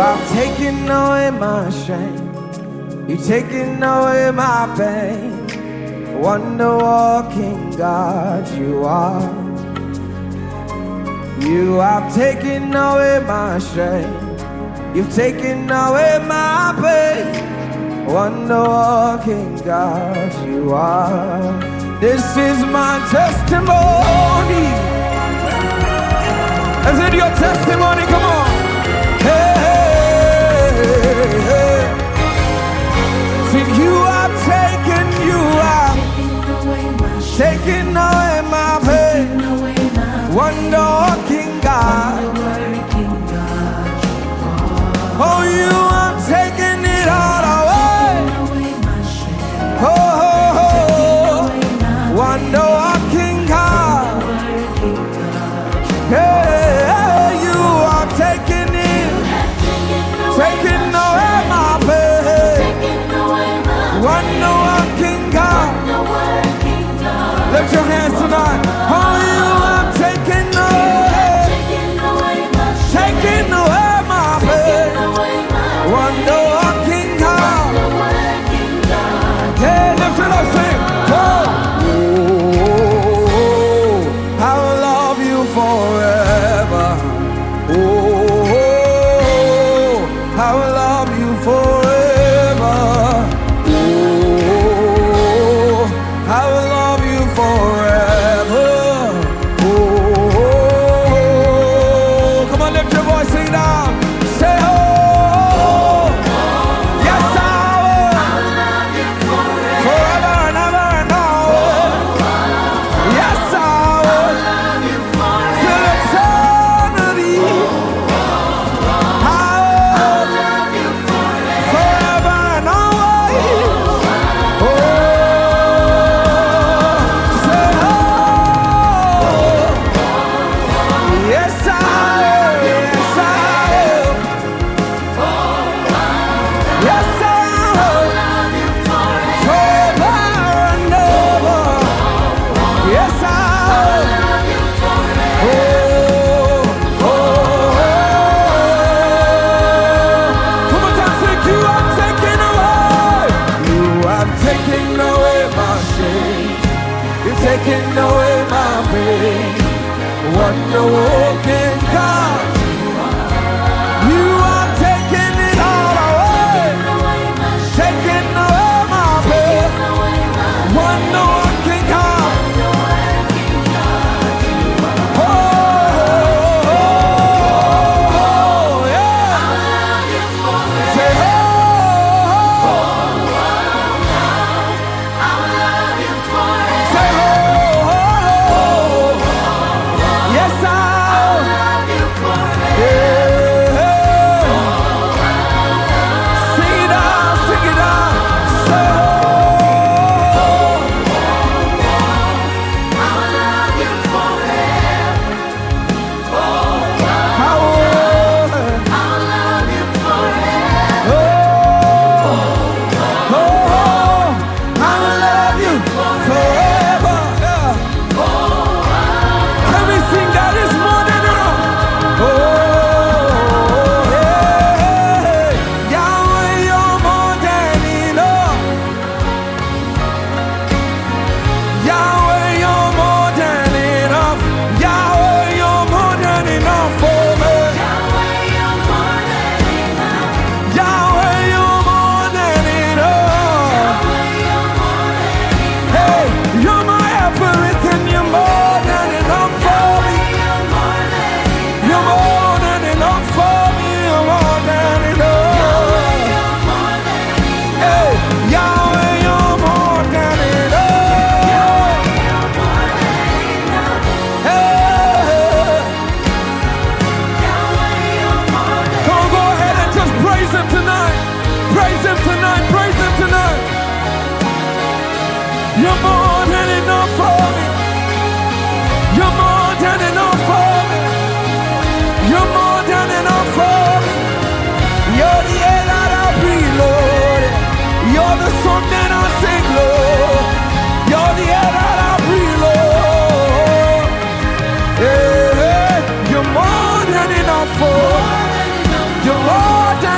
have taken away my shame. You've taken away my pain. Wonder walking God you are. You have taken away my shame. You've taken away my pain. Wonder walking God you are. This is my testimony. Is it your testimony? Come on. Hey, hey, hey. Sing, you have taken away my pain. Wonder walking God. Oh, you have taken it all away. Oh, oh, oh. Wonder walking God. Hey, you are taking it, taking away my pain. Wonder walking God. Lift your hands tonight. Oh, you have taken away, taking away my pain. Wonder walking God. Yeah, lift it up, sing. Oh, I will love you forever. Oh, I will love you forever. Oh, I will love you forever. Oh, come on, lift your voice, sing now. Say, oh, yes, I will love you forever and ever and ever. Yes, I will love you till eternity. I will love you forever and always. Oh, say, oh, yes, I will, yes, I will. Yes, I will love you forever and ever. Yes, I will love you forever. Oh, oh, oh. Come on, time, sing. You have taken away. You have taken away my shame. You've taken away my pain. Wonder walking God. You have taken it all away. Taken away my pain. Wonder walking God. Oh, oh, oh, yeah. Say, oh, say, oh, yes, I'll love you forever. Yeah. Sing it out, sing it out. Say, I'll love you forever. I will. I'll love you forever. Oh, I will love you forever. Yeah. Can we sing that is more than enough? Oh, yeah. Yahweh, you're more than enough. Yahweh, you're more than enough. Yahweh, you're more than enough for me. Yahweh, you're more than enough. Yahweh, you're more than enough. Hey, you're my everything. You're more than enough for me. You're more than enough for me. You're more than enough. Hey, Yahweh, you're more than enough. Hey, come on, go ahead and just praise him tonight. Praise him tonight. Praise him tonight. You're more than enough for me. You're more than enough for me. You're more than enough for me. You're the air that I breathe, Lord. You're the song that I sing, Lord. You're the air that I breathe, Lord. Yeah, you're more than enough for me. You're more than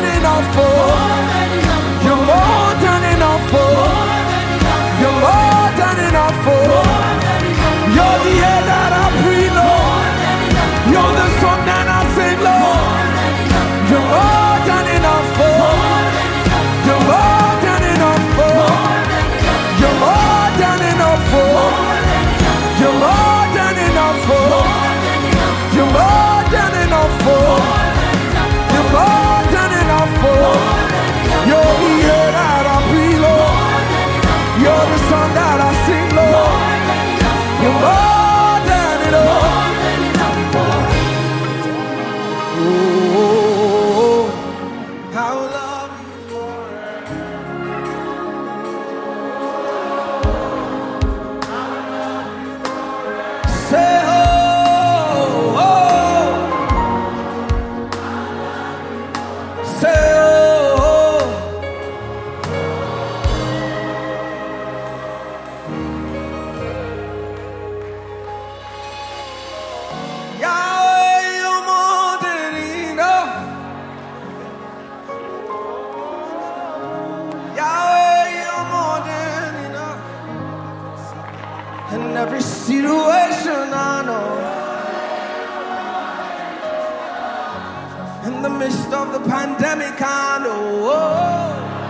In the midst of the pandemic, I know.